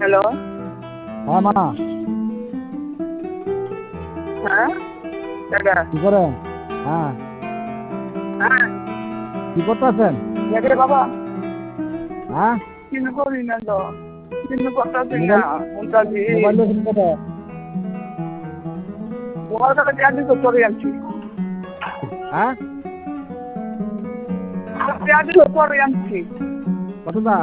Hello. হ্যাঁ মা, হ্যাঁ দাদা। কি করেন? হ্যাঁ, হ্যাঁ কি করতেছেন? দেখে বাবা হ্যাঁ, কিছু করি না তো, কিছু করতেছি না। মোবাইল মুন্তাজি মোবাইল দেখেন কত? তোমার কাছে পেঁয়াজি তো করে আনছি। হ্যাঁ, পেঁয়াজি তো করে আনছি। কত দা?